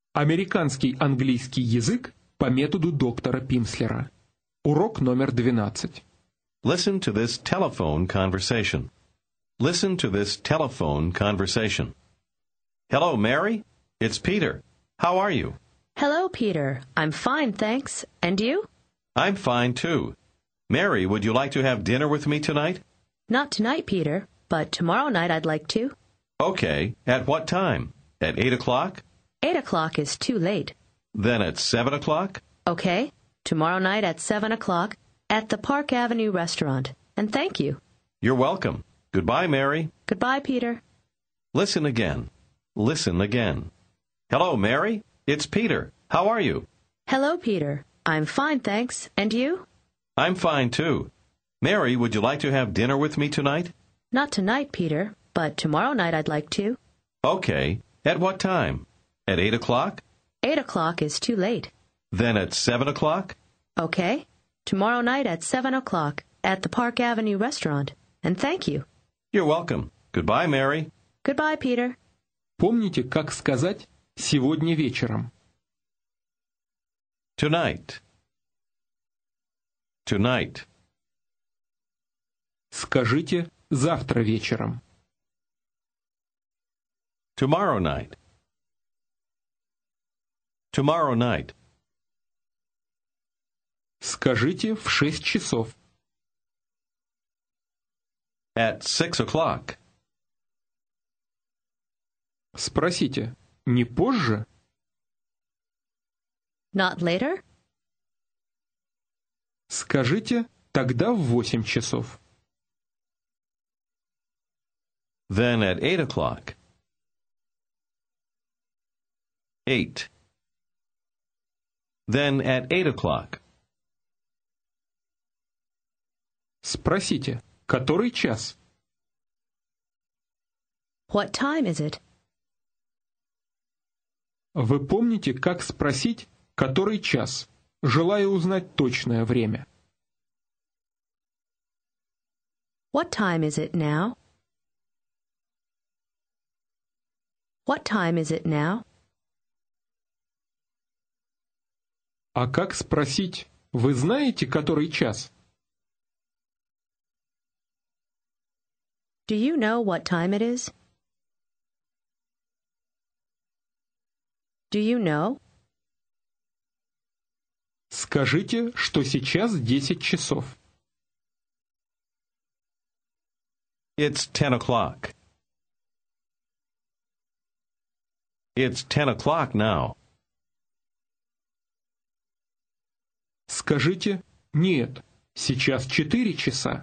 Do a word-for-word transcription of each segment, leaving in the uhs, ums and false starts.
Американский английский язык по методу доктора Пимслера. Урок номер двенадцать. Listen to this telephone conversation. Listen to this telephone conversation. Hello, Mary. It's Peter. How are you? Hello, Peter. I'm fine, thanks. And you? I'm fine, too. Mary, would you like to have dinner with me tonight? Not tonight, Peter, but tomorrow night I'd like to. Okay. At what time? At eight o'clock? Eight o'clock is too late. Then at seven o'clock? Okay. Tomorrow night at seven o'clock at the Park Avenue restaurant. And thank you. You're welcome. Goodbye, Mary. Goodbye, Peter. Listen again. Listen again. Hello, Mary. It's Peter. How are you? Hello, Peter. I'm fine, thanks. And you? I'm fine, too. Mary, would you like to have dinner with me tonight? Not tonight, Peter, but tomorrow night I'd like to. Okay. At what time? At eight o'clock? Eight o'clock is too late. Then at seven o'clock? Okay. Tomorrow night at seven o'clock at the Park Avenue restaurant. And thank you. You're welcome. Goodbye, Mary. Goodbye, Peter. Помните, как сказать «сегодня вечером»? Tonight. Tonight. Скажите «завтра вечером». Tomorrow night. Tomorrow night. Скажите в шесть часов. At six o'clock. Спросите, не позже? Not later? Скажите, тогда в восемь часов. Then at eight o'clock. Eight. Then at eight o'clock. Спросите, который час? What time is it? Вы помните, как спросить, который час, желая узнать точное время? What time is it now? What time is it now? А как спросить, вы знаете, который час? Do you know what time it is? Do you know? Скажите, что сейчас десять часов. It's ten o'clock. It's ten o'clock now. Скажите, нет, сейчас четыре часа.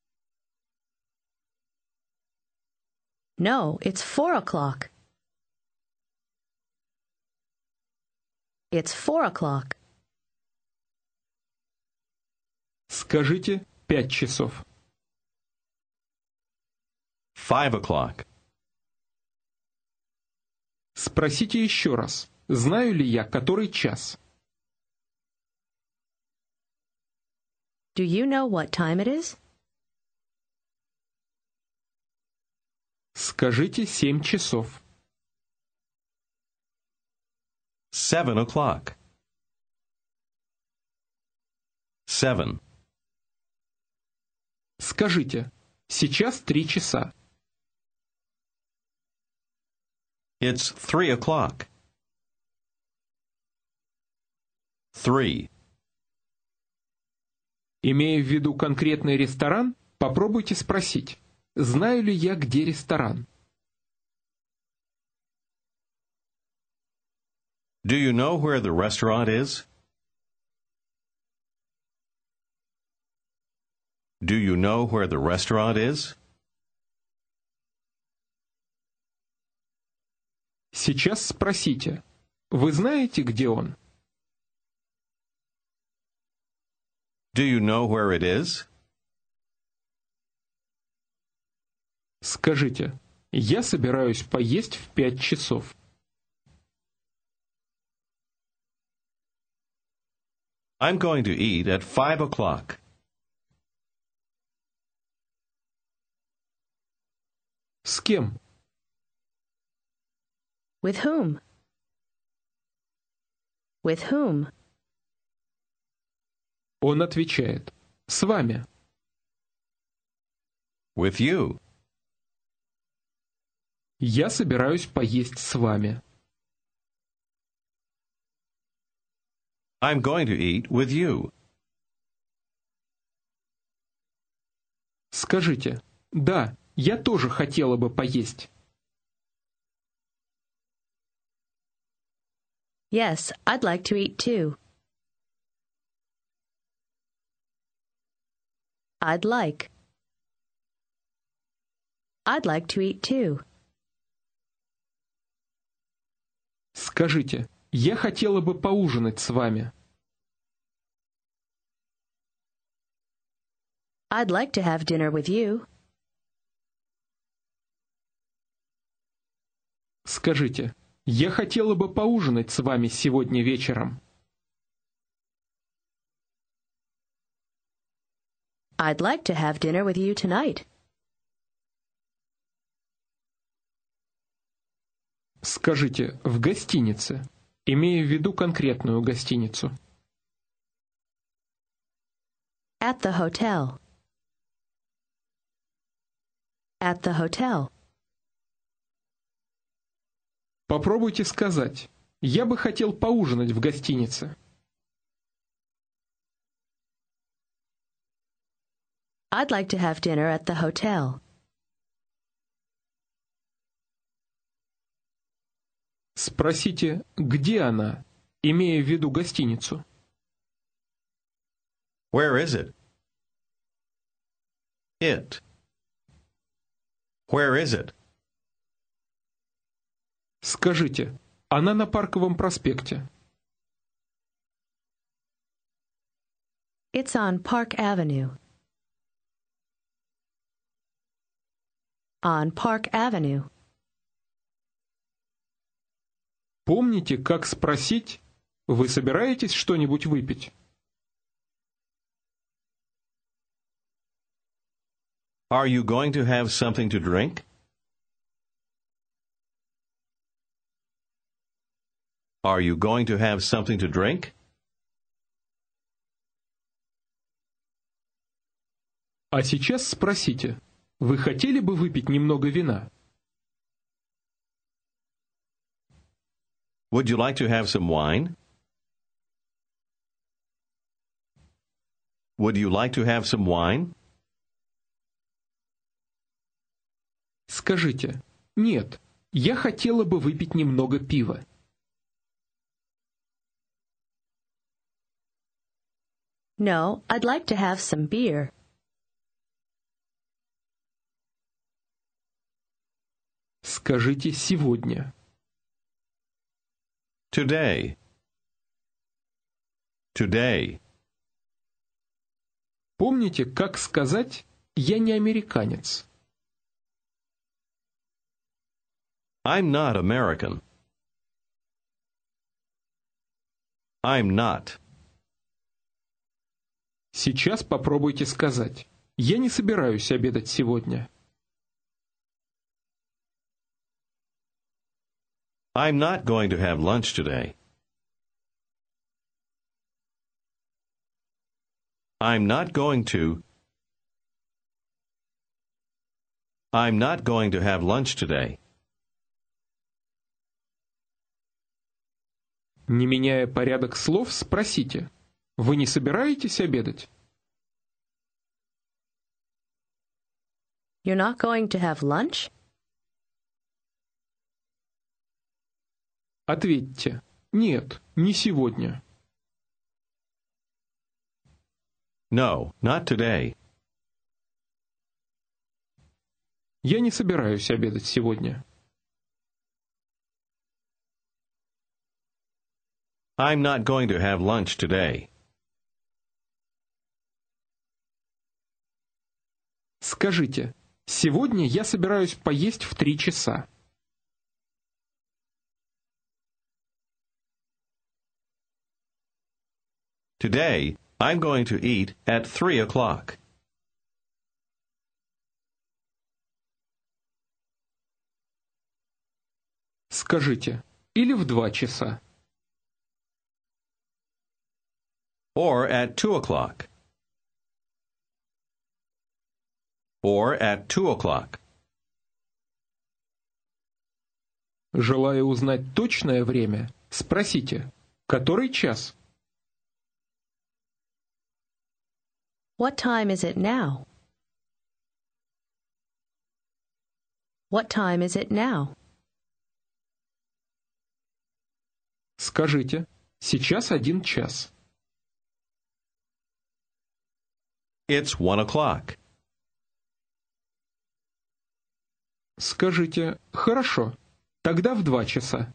No, it's four o'clock. It's four o'clock. Скажите, пять часов. Five o'clock. Спросите еще раз, знаю ли я, который час? Do you know what time it is? Скажите, семь часов. Seven o'clock. Seven. Скажите, сейчас три часа. It's three o'clock. Three. Имея в виду конкретный ресторан, попробуйте спросить, знаю ли я, где ресторан? Do you know where the restaurant is? Do you know where the restaurant is? Сейчас спросите, вы знаете, где он? Do you know where it is? Скажите, я собираюсь поесть в пять часов. I'm going to eat at five o'clock. С кем? With whom? With whom? Он отвечает: «С вами». With you. Я собираюсь поесть с вами. I'm going to eat with you. Скажите: «Да, я тоже хотела бы поесть». Yes, I'd like to eat too. I'd like. I'd like to eat too. Скажите: «Я хотела бы поужинать с вами». I'd like to have dinner with you. Скажите: «Я хотела бы поужинать с вами сегодня вечером». I'd like to have dinner with you tonight. Скажите: «В гостинице», имея в виду конкретную гостиницу. At the hotel. At the hotel. Попробуйте сказать: «Я бы хотел поужинать в гостинице». I'd like to have dinner at the hotel. Спросите: «Где она?», имея в виду гостиницу. Where is it? It. Where is it? Скажите: «Она на Парковом проспекте». It's on Park Avenue. On Park Avenue. Помните, как спросить: «Вы собираетесь что-нибудь выпить?» Are you going to have something to drink? Are you going to have something to drink? А сейчас спросите: «Вы хотели бы выпить немного вина?» Would you like to have some wine? Would you like to have some wine? Скажите: «Нет, я хотела бы выпить немного пива». No, I'd like to have some beer. Скажите: «Сегодня». Today. Today. Помните, как сказать: «Я не американец»? I'm not American. I'm not. Сейчас попробуйте сказать: «Я не собираюсь обедать сегодня». I'm not going to have lunch today. I'm not going to. I'm not going to have lunch today. Не меняя порядок слов, спросите: «Вы не собираетесь обедать?» You're not going to have lunch? Ответьте: «Нет, не сегодня». No, not today. Я не собираюсь обедать сегодня. I'm not going to have lunch today. Скажите: «Сегодня я собираюсь поесть в три часа». Today, I'm going to eat at three o'clock. Скажите: «Или в два часа». Or at two o'clock. Or at two o'clock. Желая узнать точное время, спросите, который час? What time is it now? What time is it now? Скажите, сейчас один час. It's one o'clock. Скажите, хорошо, тогда в два часа.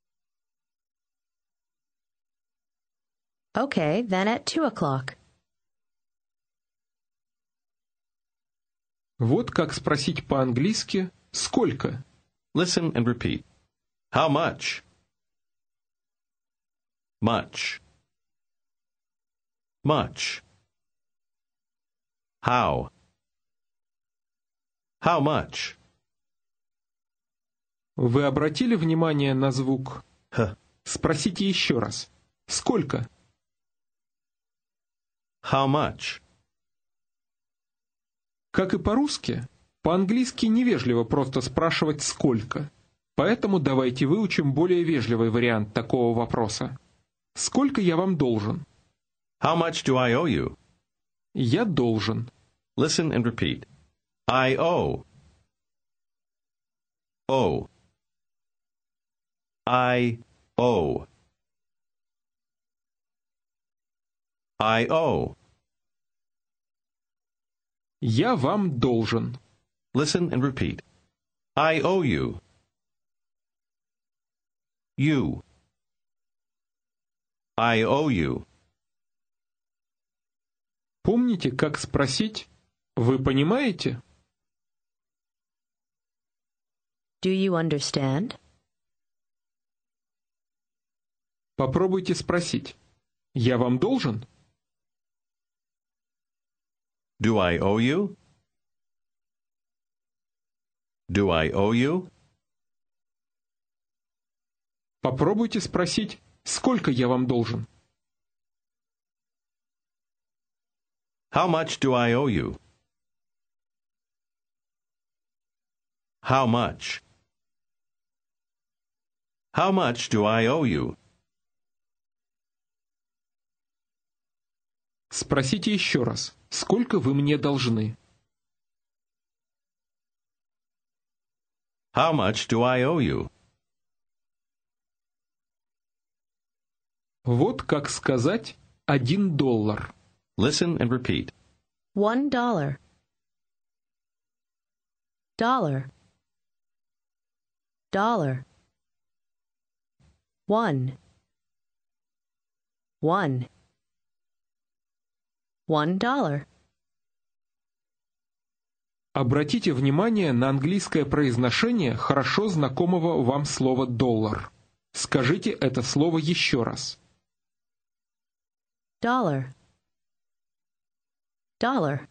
Okay, then at two o'clock. Вот как спросить по-английски «сколько?». Listen and repeat. How much? Much. Much. How? How much? Вы обратили внимание на звук Х. Спросите еще раз. Сколько? How much? Как и по-русски, по-английски невежливо просто спрашивать «сколько?». Поэтому давайте выучим более вежливый вариант такого вопроса. Сколько я вам должен? How much do I owe you? Я должен. Listen and repeat. I owe. Owe. I owe. I owe. Я вам должен. Listen and repeat. I owe you. You. I owe you. Помните, как спросить «Вы понимаете?» Do you understand? Попробуйте спросить «Я вам должен?» Do I owe you? Do I owe you? Попробуйте спросить «Сколько я вам должен?» How much do I owe you? How much? How much do I owe you? Спросите еще раз «Сколько вы мне должны?» How much do I owe you? Вот как сказать «один доллар». Listen and repeat. One dollar. Dollar. Dollar. One. One. One dollar. Обратите внимание на английское произношение хорошо знакомого вам слова «доллар». Скажите это слово еще раз. Dollar. Dollar.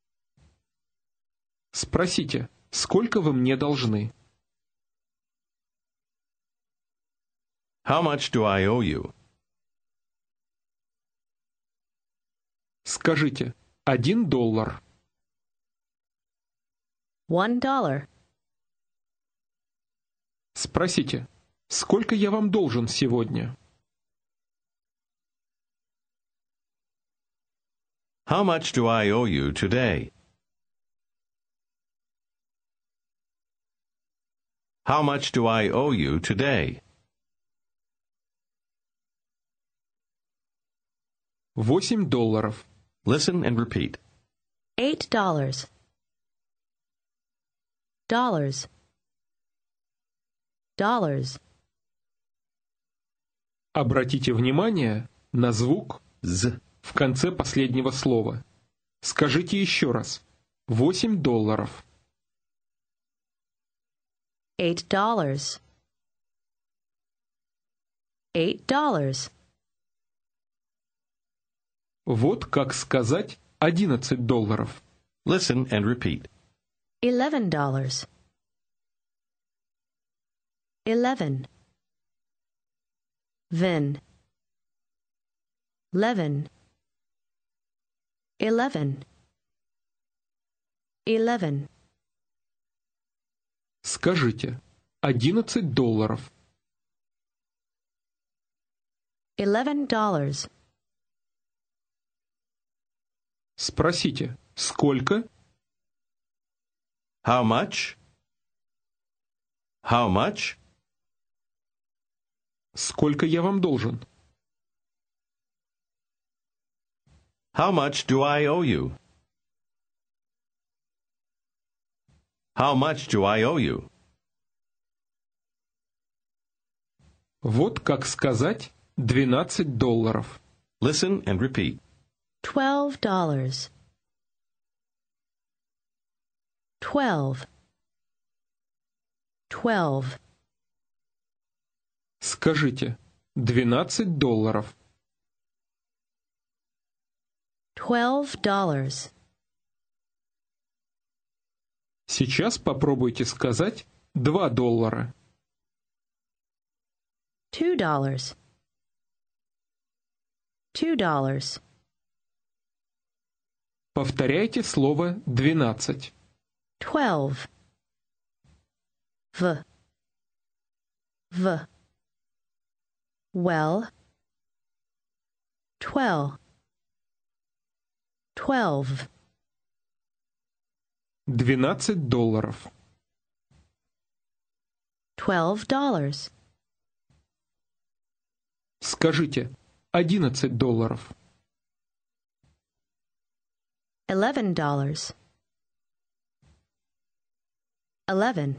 Спросите, сколько вы мне должны? How much do I owe you? Скажите, один доллар. One dollar. Спросите, сколько я вам должен сегодня? How much do I owe you today? How much do I owe you today? Восемь долларов. Listen and repeat. Eight dollars. Dollars. Dollars. Обратите внимание на звук Z. в конце последнего слова. Скажите еще раз. Восемь долларов. Eight dollars. Eight dollars. Вот как сказать одиннадцать долларов. Listen and repeat. Eleven dollars. Eleven. Then. Eleven. Eleven. Eleven. Скажите, одиннадцать долларов. Eleven dollars. Спросите, сколько? How much? How much? Сколько я вам должен? How much do I owe you? How much do I owe you? Вот как сказать двенадцать долларов. Listen and repeat. Twelve dollars. Twelve. Twelve. Скажите, двенадцать долларов. Twelve dollars. Сейчас попробуйте сказать два доллара. Two dollars. Two dollars. Повторяйте слово двенадцать. Twelve. V. V. Well. Twelve. Twelve. Двенадцать долларов. Twelve dollars. Скажите, одиннадцать долларов. Eleven dollars. Eleven.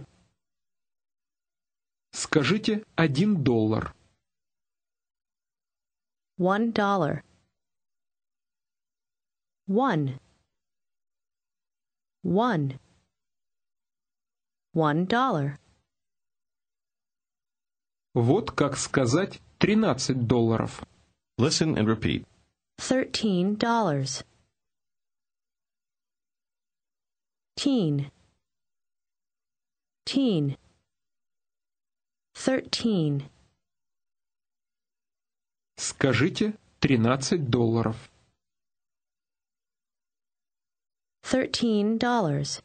Скажите, один доллар. One dollar. One. One. One dollar. Вот как сказать тринадцать долларов. Listen and repeat. Thirteen dollars. Teen. Teen. Thirteen. Скажите, тринадцать долларов. Thirteen dollars.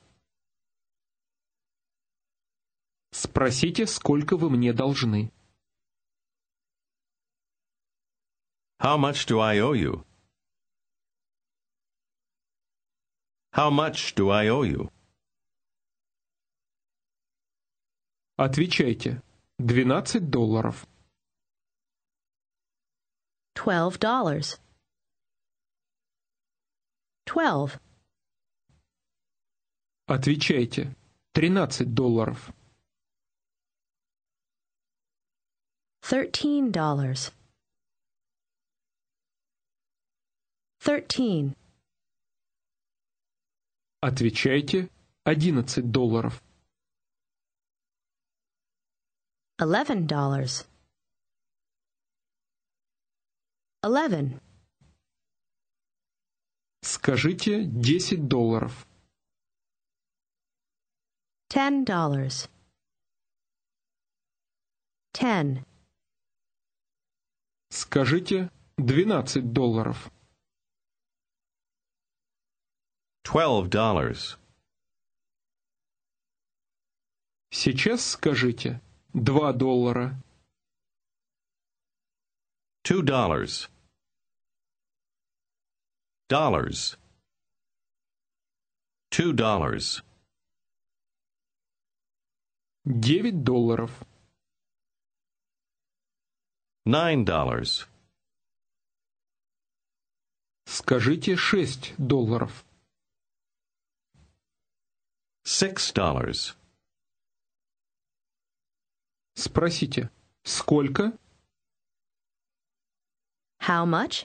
Спросите, сколько вы мне должны. How much do I owe you? How much do I owe you? Отвечайте, двенадцать долларов. Twelve dollars. Twelve. Отвечайте, тринадцать долларов. Thirteen dollars. Thirteen. Отвечайте, одиннадцать долларов. Eleven dollars. Eleven. Скажите, десять долларов. Ten dollars. Ten. Скажите, двенадцать долларов. Twelve dollars. Сейчас скажите, два доллара. Two dollars. Dollars. Two dollars. Девять долларов. Nine dollars. Скажите, шесть долларов. Six dollars. Спросите, сколько? How much?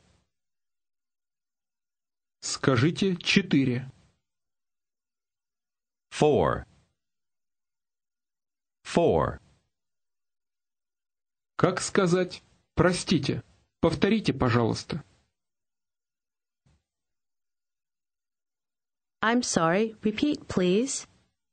Скажите, четыре. Four. Four. Как сказать «простите»? Повторите, пожалуйста. I'm sorry. Repeat, please.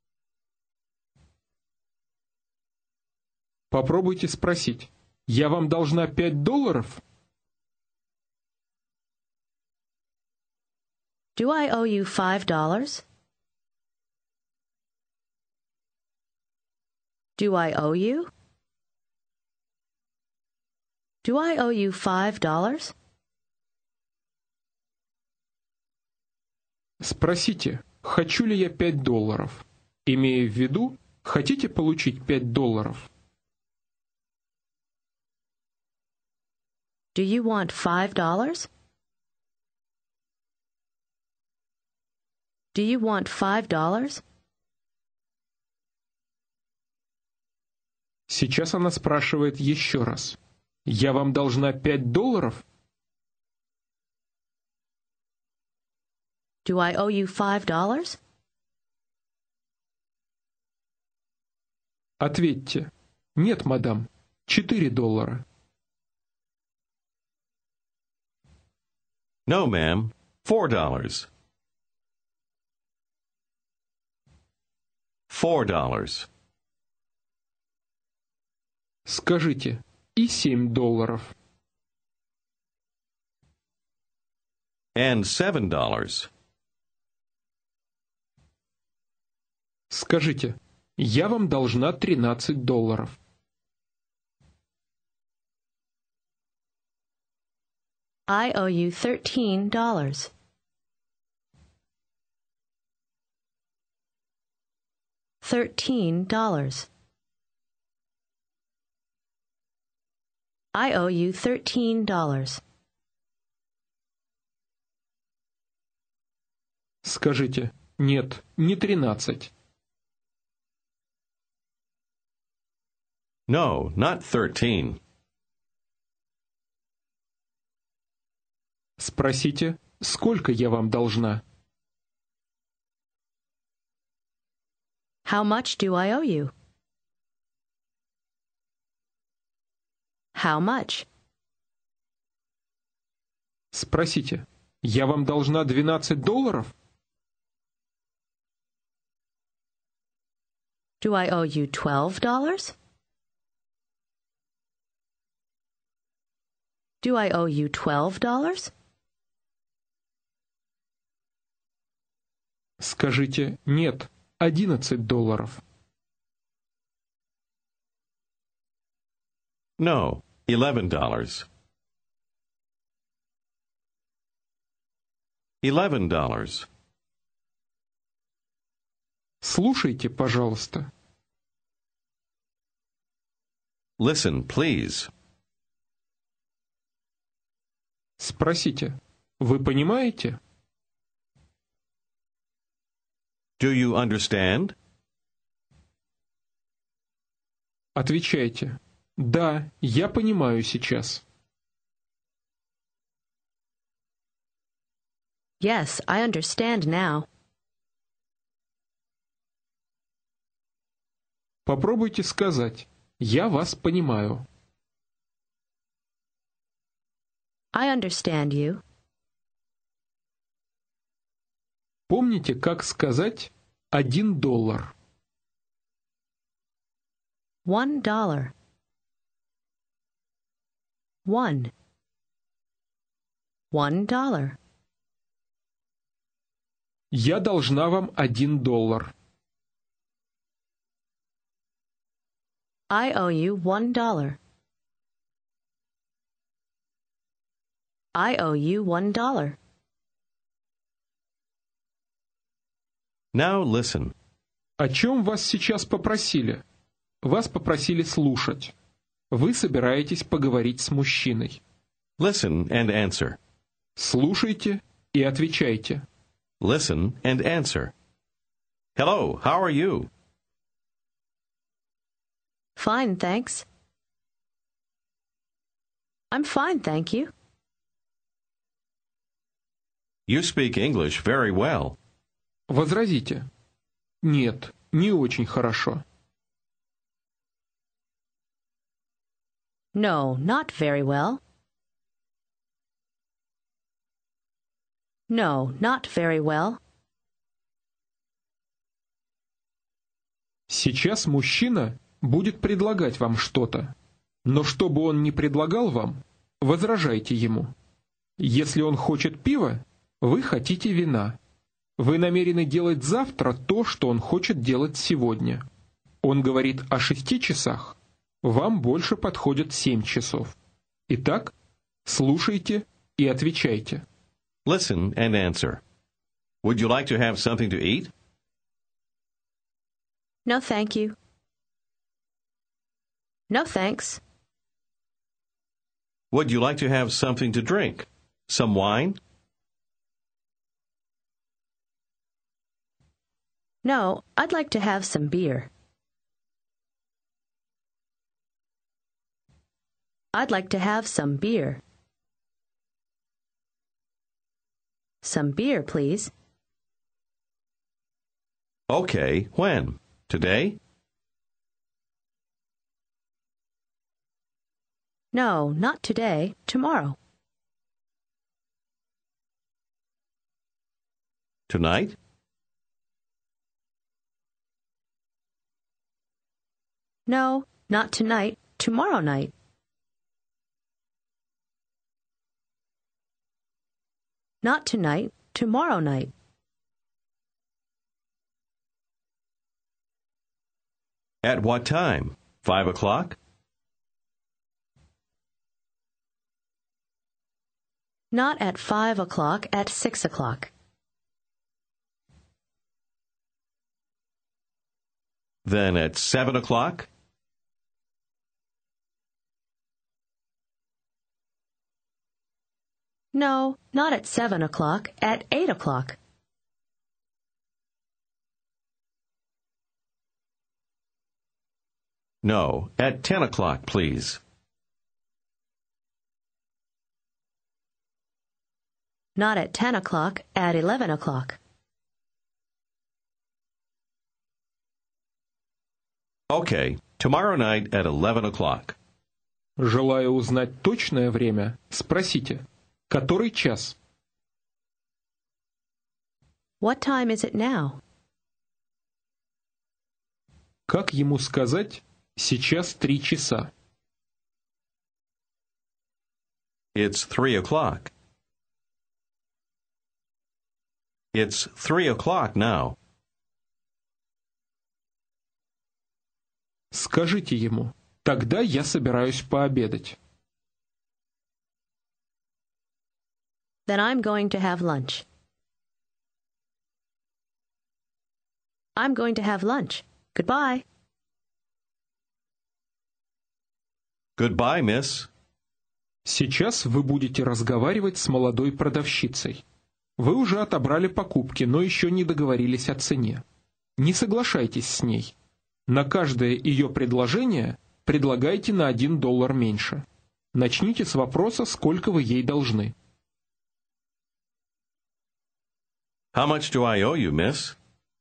Попробуйте спросить. Я вам должна пять долларов? Do I owe you five dollars? Do I owe you? Do I owe you five dollars? Спросите, хочу ли я пять долларов, имея в виду, хотите получить пять долларов? Do you want five dollars? Do you want five dollars? Сейчас она спрашивает еще раз. Я вам должна пять долларов? Do I owe you five dollars? Ответьте. Нет, мадам, четыре доллара. No, ma'am. Four dollars. Four dollars. Скажите, и семь долларов. And seven dollars. Скажите, я вам должна тринадцать долларов. I owe you thirteen dollars. Thirteen dollars. I owe you thirteen dollars. Скажите, нет, не тринадцать. No, not thirteen. Спросите, сколько я вам должна? How much do I owe you? How much? Спросите, я вам должна двенадцать долларов? Do I owe you twelve dollars? Do I owe you twelve dollars? Скажите, нет, одиннадцать долларов. No, eleven dollars. Eleven dollars. Слушайте, пожалуйста. Listen, please. Спросите, вы понимаете? Do you understand? Отвечайте. Да, я понимаю сейчас. Yes, I understand now. Попробуйте сказать. Я вас понимаю. I understand you. Помните, как сказать один доллар? One dollar. One. One dollar. Я должна вам один доллар. I owe you one dollar. I owe you one dollar. Now listen. О чем вас сейчас попросили? Вас попросили слушать. Вы собираетесь поговорить с мужчиной. Listen and answer. Слушайте и отвечайте. Listen and answer. Hello, how are you? Fine, thanks. I'm fine, thank you. You speak English very well. Возразите. Нет, не очень хорошо. No, not very well. No, not very well. Сейчас мужчина будет предлагать вам что-то. Но чтобы он не предлагал вам, возражайте ему. Если он хочет пива, Вы хотите вина. Вы намерены делать завтра то, что он хочет делать сегодня. Он говорит о шести часах. Вам больше подходит семь часов. Итак, слушайте и отвечайте. Listen and answer. Would you like to have something to eat? No, thank you. No, thanks. Would you like to have something to drink? Some wine? No, I'd like to have some beer. I'd like to have some beer. Some beer, please. Okay, when? Today? No, not today. Tomorrow. Tonight? No, not tonight. Tomorrow night. Not tonight. Tomorrow night. At what time? Five o'clock? Not at five o'clock, at six o'clock. Then at seven o'clock? No, not at seven o'clock, at eight o'clock. No, at ten o'clock, please. Not at ten o'clock, at eleven o'clock. Okay, tomorrow night at eleven o'clock. Желая узнать точное время, спросите, который час? What time is it now? Как ему сказать «сейчас три часа»? It's three o'clock. It's three o'clock now. Скажите ему, тогда я собираюсь пообедать. Then I'm going to have lunch. I'm going to have lunch. Goodbye. Goodbye, miss. Сейчас вы будете разговаривать с молодой продавщицей. Вы уже отобрали покупки, но еще не договорились о цене. Не соглашайтесь с ней. На каждое ее предложение предлагайте на один доллар меньше. Начните с вопроса, сколько вы ей должны. How much do I owe you, miss?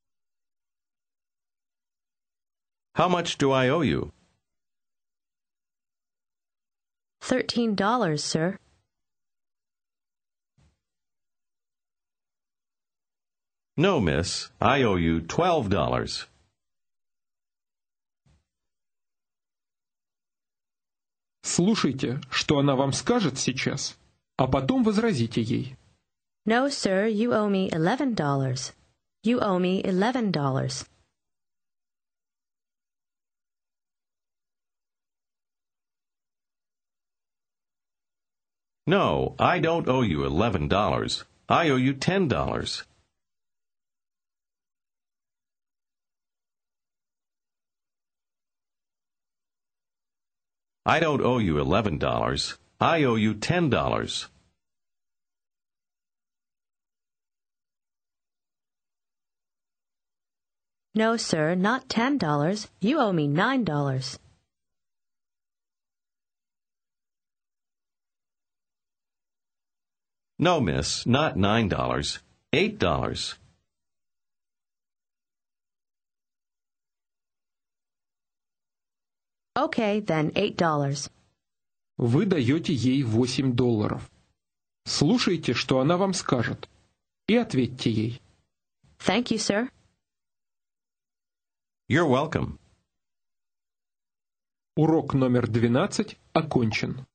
How much do I owe you? Thirteen dollars, sir. No, miss. I owe you twelve dollars. Слушайте, что она вам скажет сейчас, а потом возразите ей. No, sir, you owe me eleven dollars. You owe me eleven dollars. No, I don't owe you eleven dollars. I owe you ten dollars. I don't owe you eleven dollars. I owe you ten dollars. No, sir, not ten dollars. You owe me nine dollars. No, miss, not nine dollars. Eight dollars. Okay, then eight dollars. Вы даете ей восемь долларов. Слушайте, что она вам скажет, и ответьте ей. Thank you, sir. You're welcome. Урок номер двенадцать окончен.